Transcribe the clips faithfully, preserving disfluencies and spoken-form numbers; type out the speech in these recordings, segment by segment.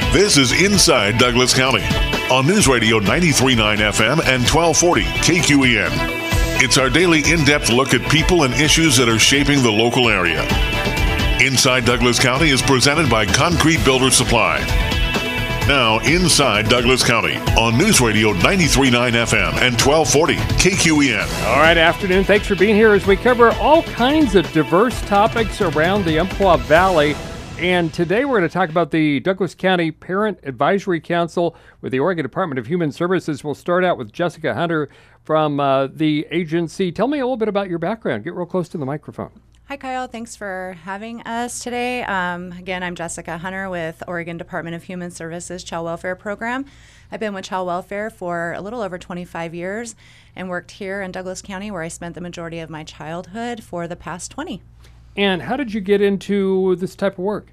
This is Inside Douglas County on News Radio ninety-three point nine F M and twelve forty K Q E N. It's our daily in-depth look at people and issues that are shaping the local area. Inside Douglas County is presented by Concrete Builder Supply. Now, Inside Douglas County on News Radio ninety-three point nine F M and twelve forty K Q E N. All right, afternoon. Thanks for being here as we cover all kinds of diverse topics around the Umpqua Valley. And today we're going to talk about the Douglas County Parent Advisory Council with the Oregon Department of Human Services. We'll start out with Jessica Hunter from uh, the agency. Tell me a little bit about your background. Get real close to the microphone. Hi, Kyle. Thanks for having us today. Um, again, I'm Jessica Hunter with Oregon Department of Human Services Child Welfare Program. I've been with Child Welfare for a little over twenty-five years and worked here in Douglas County, where I spent the majority of my childhood for the past twenty. And how did you get into this type of work?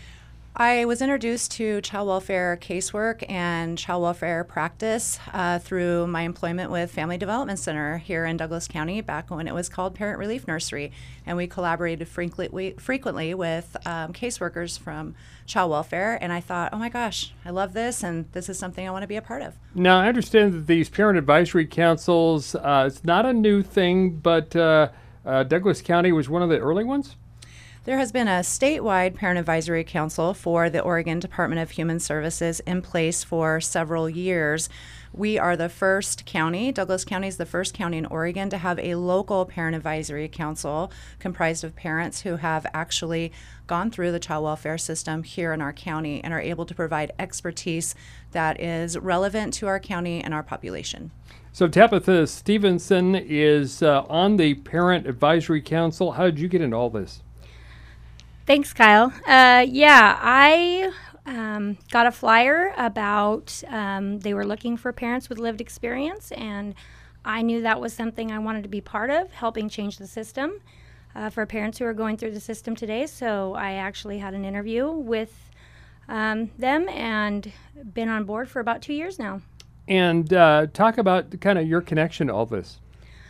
I was introduced to child welfare casework and child welfare practice uh, through my employment with Family Development Center here in Douglas County back when it was called Parent Relief Nursery. And we collaborated frequently, frequently with um, caseworkers from child welfare. And I thought, oh my gosh, I love this, and this is something I want to be a part of. Now, I understand that these parent advisory councils, uh, it's not a new thing, but uh, uh, Douglas County was one of the early ones? There has been a statewide parent advisory council for the Oregon Department of Human Services in place for several years. We are the first county, Douglas County is the first county in Oregon to have a local parent advisory council comprised of parents who have actually gone through the child welfare system here in our county and are able to provide expertise that is relevant to our county and our population. So Tabitha Stevenson is uh, on the Parent Advisory Council. How did you get into all this? Thanks, Kyle. Uh, yeah, I um, got a flyer about um, they were looking for parents with lived experience, and I knew that was something I wanted to be part of, helping change the system uh, for parents who are going through the system today. So I actually had an interview with um, them and been on board for about two years now. And uh, talk about kind of your connection to all this.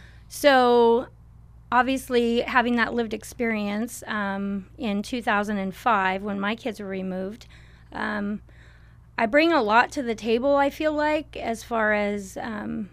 So obviously, having that lived experience um, in two thousand five when my kids were removed, um, I bring a lot to the table, I feel like, as far as um,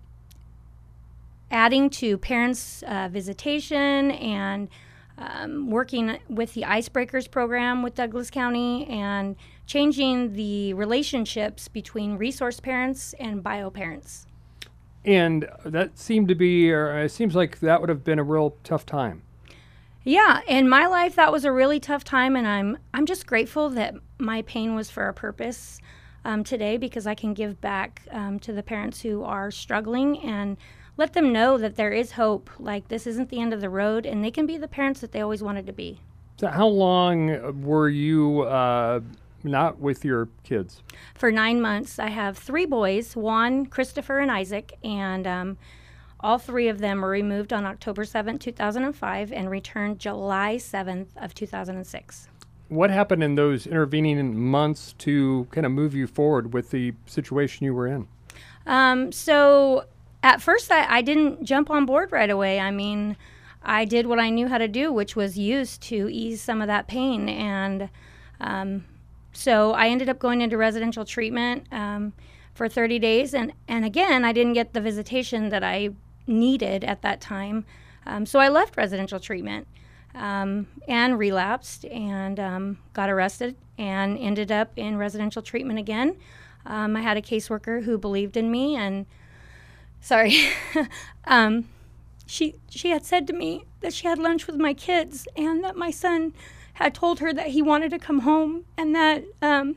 adding to parents' uh, visitation and um, working with the Icebreakers program with Douglas County and changing the relationships between resource parents and bio parents. And that seemed to be, or it seems like that would have been a real tough time. Yeah, in my life, that was a really tough time, and I'm I'm just grateful that my pain was for a purpose um, today, because I can give back um, to the parents who are struggling and let them know that there is hope. Like, this isn't the end of the road, and they can be the parents that they always wanted to be. So how long were you uh, not with your kids? For nine months. I have three boys, Juan, Christopher, and Isaac, and um, all three of them were removed on October seventh, two thousand five, and returned July seventh of two thousand six. What happened in those intervening months to kind of move you forward with the situation you were in? Um, so at first, I, I didn't jump on board right away. I mean, I did what I knew how to do, which was use to ease some of that pain, and um, So I ended up going into residential treatment um, for thirty days. And, and again, I didn't get the visitation that I needed at that time. Um, so I left residential treatment um, and relapsed and um, got arrested and ended up in residential treatment again. Um, I had a caseworker who believed in me, and sorry, um, she she had said to me that she had lunch with my kids and that my son had told her that he wanted to come home, and that, um,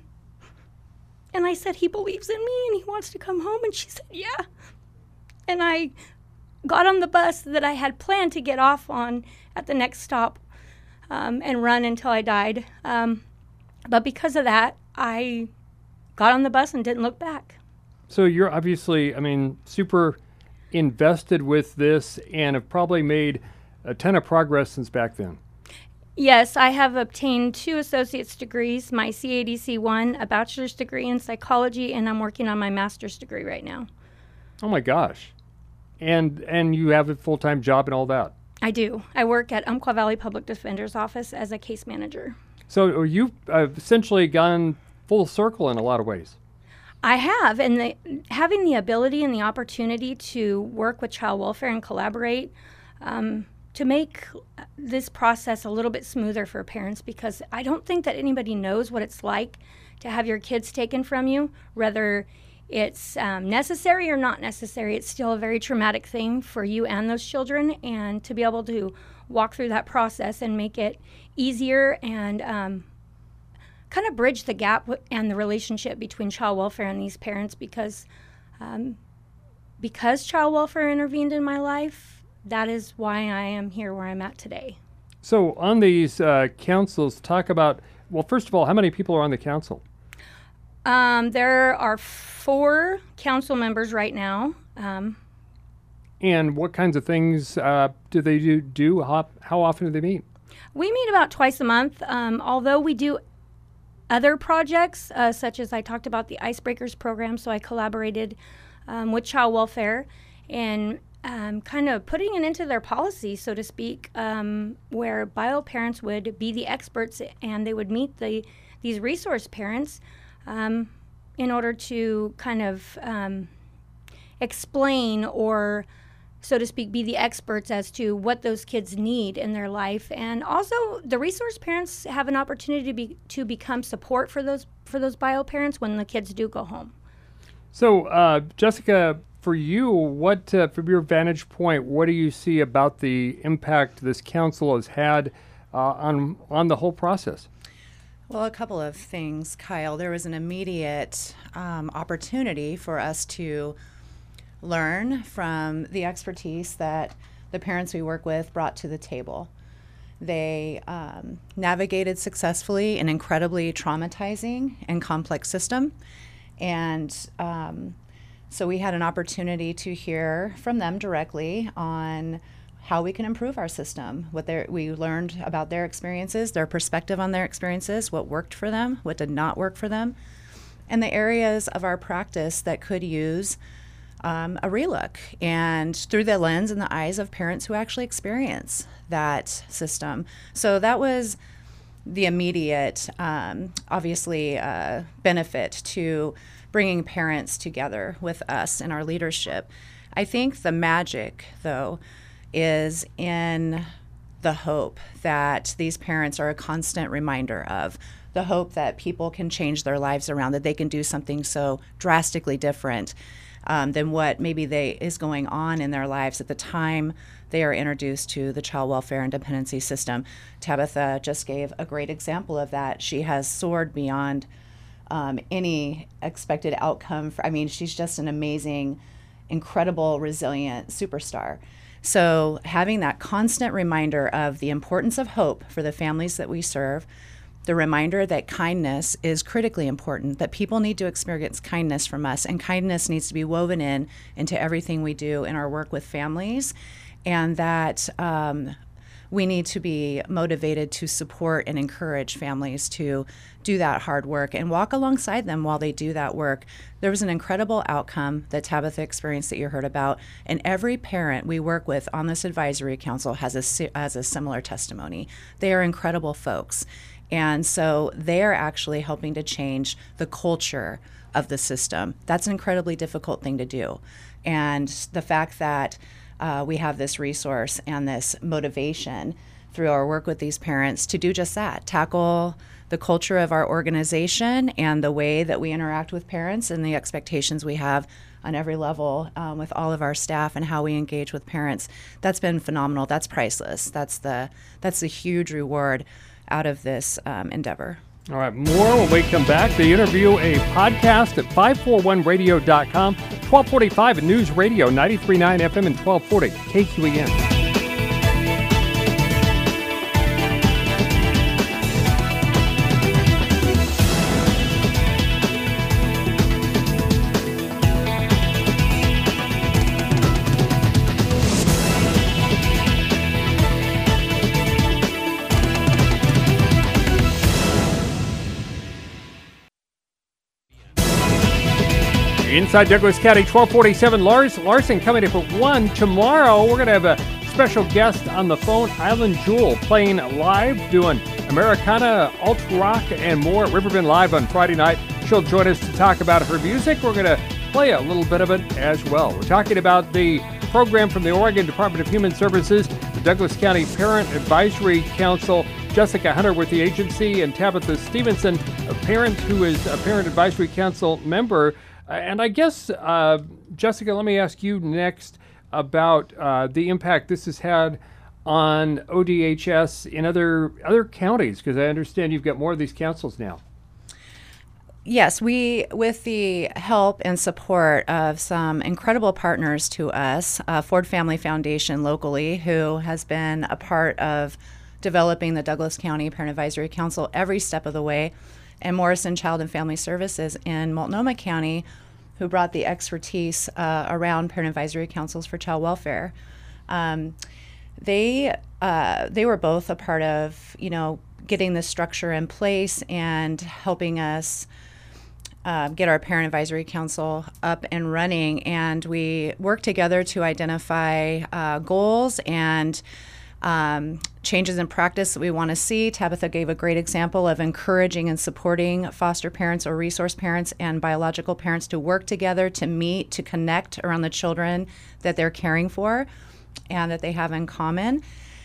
and I said, he believes in me and he wants to come home, and she said, yeah. And I got on the bus that I had planned to get off on at the next stop um, and run until I died. Um, but because of that, I got on the bus and didn't look back. So you're obviously, I mean, super invested with this and have probably made a ton of progress since back then. Yes, I have obtained two associate's degrees, my C A D C one, a bachelor's degree in psychology, and I'm working on my master's degree right now. Oh my gosh. And and you have a full-time job and all that? I do. I work at Umpqua Valley Public Defender's Office as a case manager. So you've uh, essentially gone full circle in a lot of ways. I have, and the, having the ability and the opportunity to work with child welfare and collaborate um, to make this process a little bit smoother for parents, because I don't think that anybody knows what it's like to have your kids taken from you, whether it's um, necessary or not necessary. It's still a very traumatic thing for you and those children, and to be able to walk through that process and make it easier and um, kind of bridge the gap and the relationship between child welfare and these parents, because um, because child welfare intervened in my life, that is why I am here where I'm at today. So on these uh, councils, talk about, well, first of all, how many people are on the council? Um, there are four council members right now. Um, and what kinds of things uh, do they do? do? How, how often do they meet? We meet about twice a month, um, although we do other projects, uh, such as I talked about the Icebreakers program, so I collaborated um, with child welfare and um, kind of putting it into their policy, so to speak, um, where bio parents would be the experts and they would meet the these resource parents um, in order to kind of um, explain or, so to speak, be the experts as to what those kids need in their life. And also the resource parents have an opportunity to be to become support for those for those bio parents when the kids do go home. So uh, Jessica, for you, what uh, from your vantage point, what do you see about the impact this council has had uh, on on the whole process? Well, a couple of things, Kyle. There was an immediate um, opportunity for us to learn from the expertise that the parents we work with brought to the table. They um, navigated successfully an incredibly traumatizing and complex system. And um, so we had an opportunity to hear from them directly on how we can improve our system, what we learned about their experiences, their perspective on their experiences, what worked for them, what did not work for them, and the areas of our practice that could use Um, a relook, and through the lens and the eyes of parents who actually experience that system. So that was the immediate, um, obviously, uh, benefit to bringing parents together with us in our leadership. I think the magic, though, is in the hope that these parents are a constant reminder of, the hope that people can change their lives around, that they can do something so drastically different Um, than what maybe they is going on in their lives at the time they are introduced to the child welfare and dependency system. Tabitha just gave a great example of that. She has soared beyond um, any expected outcome. For, I mean, she's just an amazing, incredible, resilient superstar. So having that constant reminder of the importance of hope for the families that we serve, the reminder that kindness is critically important, that people need to experience kindness from us, and kindness needs to be woven in into everything we do in our work with families, and that um, we need to be motivated to support and encourage families to do that hard work and walk alongside them while they do that work. There was an incredible outcome that Tabitha experienced that you heard about, and every parent we work with on this advisory council has a, has a similar testimony. They are incredible folks. And so they're actually helping to change the culture of the system. That's an incredibly difficult thing to do. And the fact that uh, we have this resource and this motivation through our work with these parents to do just that, tackle the culture of our organization and the way that we interact with parents and the expectations we have on every level um, with all of our staff and how we engage with parents. That's been phenomenal. That's priceless. That's the that's the huge reward out of this um, endeavor. All right, more when we come back. The interview, a podcast at five forty-one radio dot com, twelve forty-five at News Radio, ninety-three point nine F M and twelve forty K Q E N. Inside Douglas County, twelve forty-seven. Lars Larson coming up at one. Tomorrow, we're going to have a special guest on the phone, Island Jewel, playing live, doing Americana, alt rock, and more at Riverbend Live on Friday night. She'll join us to talk about her music. We're going to play a little bit of it as well. We're talking about the program from the Oregon Department of Human Services, the Douglas County Parent Advisory Council. Jessica Hunter with the agency, and Tabitha Stevenson, a parent who is a Parent Advisory Council member. Uh, and I guess, uh, Jessica, let me ask you next about uh, the impact this has had on O D H S in other other counties, because I understand you've got more of these councils now. Yes, we, with the help and support of some incredible partners to us, uh, Ford Family Foundation locally, who has been a part of developing the Douglas County Parent Advisory Council every step of the way, and Morrison Child and Family Services in Multnomah County, who brought the expertise uh, around parent advisory councils for child welfare. Um, they uh, they were both a part of, you know, getting the structure in place and helping us uh, get our Parent Advisory Council up and running. And we worked together to identify uh, goals and Um, changes in practice that we want to see. Tabitha gave a great example of encouraging and supporting foster parents or resource parents and biological parents to work together, to meet, to connect around the children that they're caring for and that they have in common.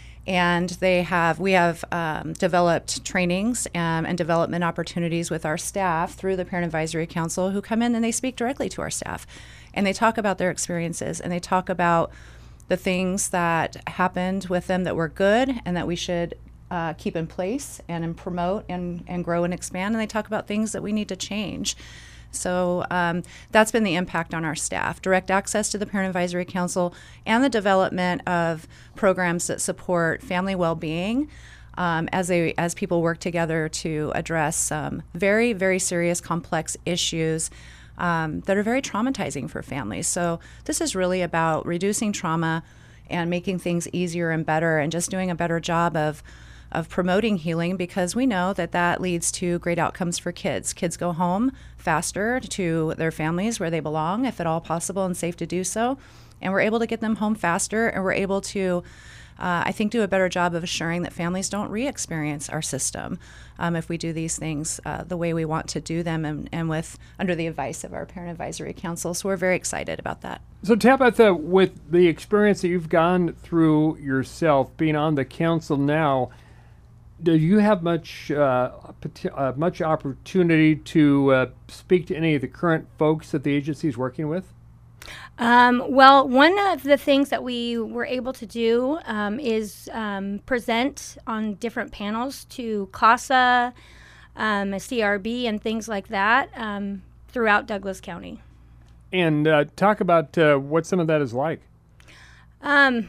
And they have, we have um, developed trainings um, and development opportunities with our staff through the Parent Advisory Council, who come in and they speak directly to our staff. And they talk about their experiences, and they talk about the things that happened with them that were good and that we should uh, keep in place and, and promote and, and grow and expand. And they talk about things that we need to change. So um, that's been the impact on our staff. Direct access to the Parent Advisory Council and the development of programs that support family well-being um, as they as people work together to address um, very, very serious, complex issues Um, that are very traumatizing for families. So this is really about reducing trauma and making things easier and better, and just doing a better job of of promoting healing, because we know that that leads to great outcomes for kids. Kids go home faster to their families where they belong, if at all possible and safe to do so, and we're able to get them home faster, and we're able to Uh, I think do a better job of assuring that families don't re-experience our system um, if we do these things uh, the way we want to do them, and, and with under the advice of our Parent Advisory Council. So we're very excited about that. So Tabitha, with the experience that you've gone through yourself, being on the council now, do you have much uh, uh, much opportunity to uh, speak to any of the current folks that the agency is working with? Um, well, one of the things that we were able to do um, is um, present on different panels to CASA, um, C R B, and things like that um, throughout Douglas County. And uh, talk about uh, what some of that is like. Um,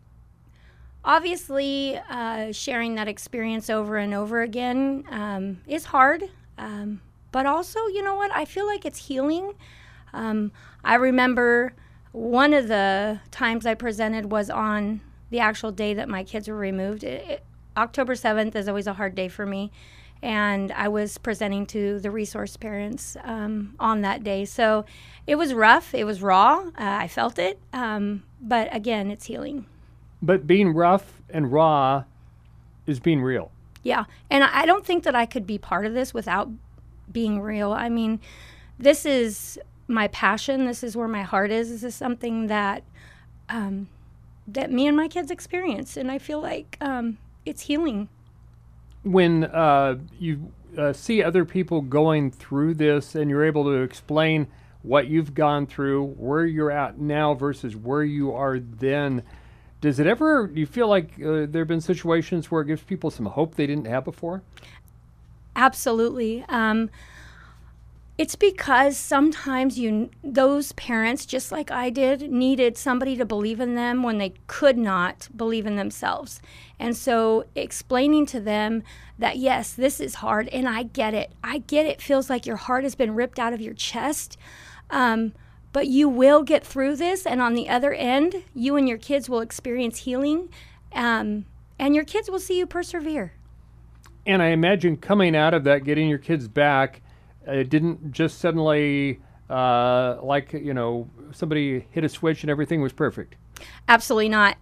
obviously, uh, sharing that experience over and over again um, is hard, um, but also, you know what, I feel like it's healing. Um, I remember one of the times I presented was on the actual day that my kids were removed. It, it, October seventh is always a hard day for me, and I was presenting to the resource parents um, on that day. So it was rough. It was raw. Uh, I felt it. Um, but again, it's healing. But being rough and raw is being real. Yeah, and I don't think that I could be part of this without being real. I mean, this is my passion. This is where my heart is. This is something that um, that me and my kids experience, and I feel like um, it's healing. When uh, you uh, see other people going through this, and you're able to explain what you've gone through, where you're at now versus where you are then, does it ever, do you feel like uh, there have been situations where it gives people some hope they didn't have before? Absolutely. Um, It's because sometimes you, those parents, just like I did, needed somebody to believe in them when they could not believe in themselves. And so explaining to them that, yes, this is hard, and I get it. I get it. It feels like your heart has been ripped out of your chest. Um, but you will get through this, and on the other end, you and your kids will experience healing, um, and your kids will see you persevere. And I imagine coming out of that, getting your kids back, it didn't just suddenly uh, like, you know, somebody hit a switch and everything was perfect? Absolutely not.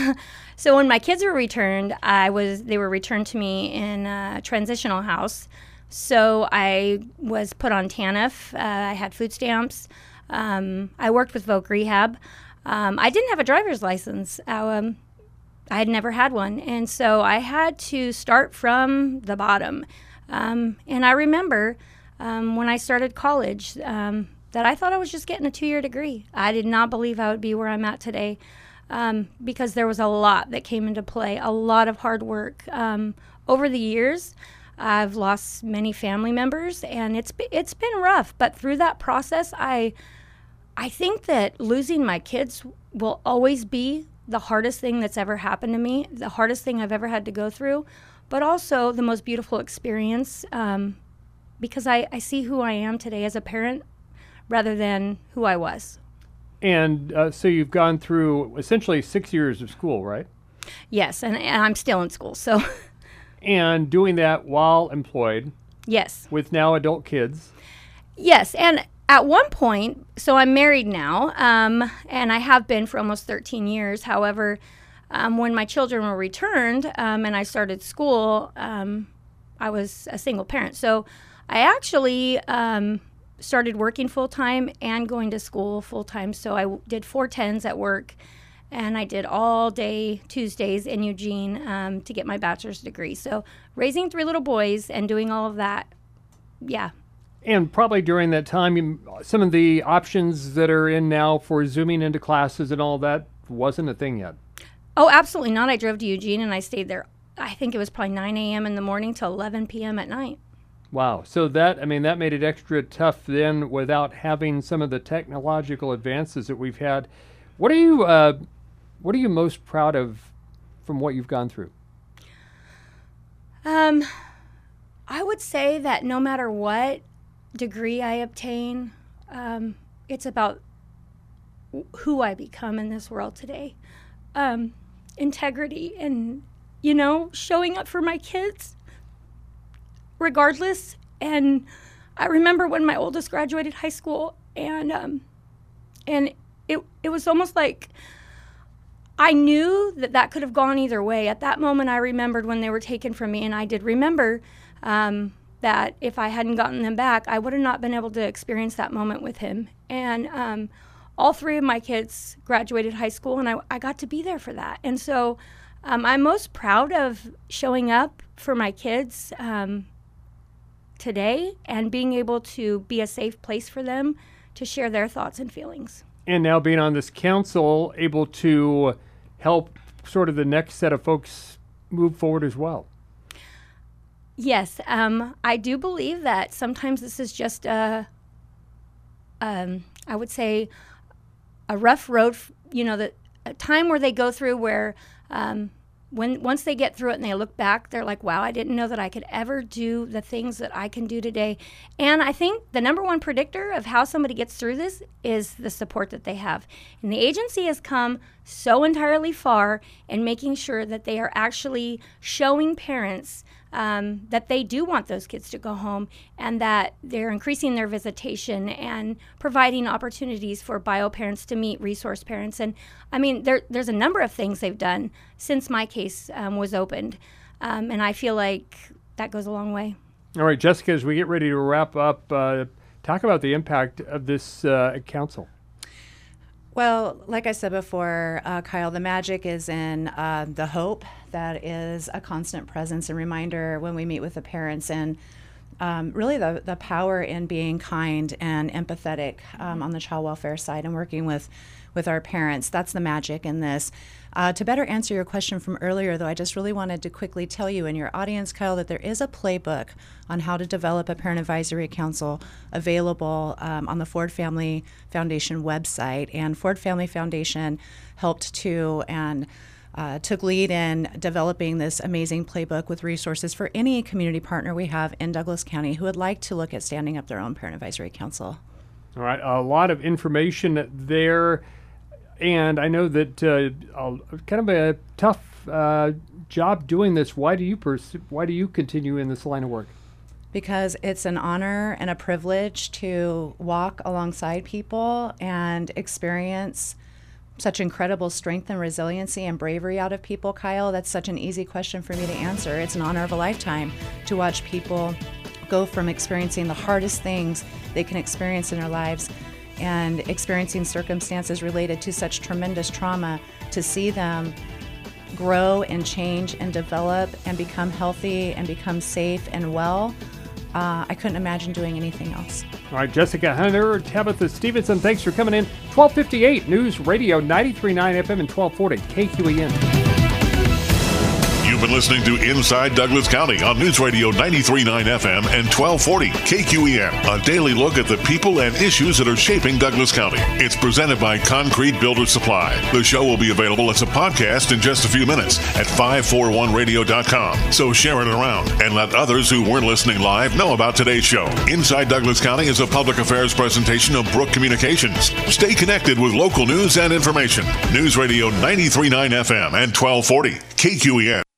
So when my kids were returned, I was they were returned to me in a transitional house. So I was put on TANF. Uh, I had food stamps. Um, I worked with Voc Rehab. Um, I didn't have a driver's license. Um, I had never had one. And so I had to start from the bottom. Um, and I remember um, when I started college um, that I thought I was just getting a two-year degree. I did not believe I would be where I'm at today um, because there was a lot that came into play, a lot of hard work. Um, over the years, I've lost many family members, and it's it's been rough. But through that process, I I think that losing my kids will always be the hardest thing that's ever happened to me, the hardest thing I've ever had to go through, but also the most beautiful experience um, because I, I see who I am today as a parent rather than who I was. And uh, so you've gone through essentially six years of school, right? Yes, and, and I'm still in school, so... And doing that while employed. Yes. With now adult kids. Yes, and at one point, so I'm married now, um, and I have been for almost thirteen years. However, um, when my children were returned um, and I started school, um, I was a single parent. So I actually um, started working full-time and going to school full-time. So I w- did four tens at work. And I did all day Tuesdays in Eugene um, to get my bachelor's degree. So raising three little boys and doing all of that, yeah. And probably during that time, you, some of the options that are in now for Zooming into classes and all that wasn't a thing yet. Oh, absolutely not. I drove to Eugene and I stayed there. I think it was probably nine a.m. in the morning till eleven p.m. at night. Wow. So that, I mean, that made it extra tough then without having some of the technological advances that we've had. What are you... Uh, What are you most proud of from what you've gone through? Um, I would say that no matter what degree I obtain, um, it's about who I become in this world today. Um, integrity and, you know, showing up for my kids regardless. And I remember when my oldest graduated high school and, um, and it, it was almost like I knew that that could have gone either way. At that moment, I remembered when they were taken from me, and I did remember um, that if I hadn't gotten them back, I would have not been able to experience that moment with him. And um, all three of my kids graduated high school, and I, I got to be there for that. And so um, I'm most proud of showing up for my kids um, today and being able to be a safe place for them to share their thoughts and feelings. And now being on this council, able to help sort of the next set of folks move forward as well. Yes, um, I do believe that sometimes this is just a, um, I would say, a rough road, you know, the, a time where they go through where um, when once they get through it and they look back, they're like, wow, I didn't know that I could ever do the things that I can do today. And I think the number one predictor of how somebody gets through this is the support that they have. And the agency has come so entirely far in making sure that they are actually showing parents um, that they do want those kids to go home and that they're increasing their visitation and providing opportunities for bio parents to meet resource parents. And I mean, there, there's a number of things they've done since my case um, was opened. Um, and I feel like that goes a long way. All right, Jessica, as we get ready to wrap up, uh, talk about the impact of this uh, council. Well, like I said before, uh, Kyle, the magic is in uh, the hope that is a constant presence and reminder when we meet with the parents, and um, really the, the power in being kind and empathetic um, on the child welfare side and working with, with our parents. That's the magic in this. Uh, to better answer your question from earlier, though, I just really wanted to quickly tell you and your audience, Kyle, that there is a playbook on how to develop a parent advisory council available um, on the Ford Family Foundation website. And Ford Family Foundation helped to and uh, took lead in developing this amazing playbook with resources for any community partner we have in Douglas County who would like to look at standing up their own parent advisory council. All right, a lot of information there. And I know that uh, uh, kind of a tough uh, job doing this. Why do you pers- Why do you continue in this line of work? because it's an honor and a privilege to walk alongside people and experience such incredible strength and resiliency and bravery out of people, Kyle. That's such an easy question for me to answer. It's an honor of a lifetime to watch people go from experiencing the hardest things they can experience in their lives and experiencing circumstances related to such tremendous trauma, to see them grow and change and develop and become healthy and become safe and well. Uh, I couldn't imagine doing anything else. All right, Jessica Hunter, Tabitha Stevenson, thanks for coming in. twelve fifty-eight News Radio, ninety-three point nine F M and twelve forty K Q E N. You've been listening to Inside Douglas County on News Radio ninety-three point nine F M and twelve forty K Q E N, a daily look at the people and issues that are shaping Douglas County. It's presented by Concrete Builder Supply. The show will be available as a podcast in just a few minutes at five forty-one radio dot com. So share it around and let others who weren't listening live know about today's show. Inside Douglas County is a public affairs presentation of Brook Communications. Stay connected with local news and information. News Radio ninety-three point nine F M and twelve forty K Q E N.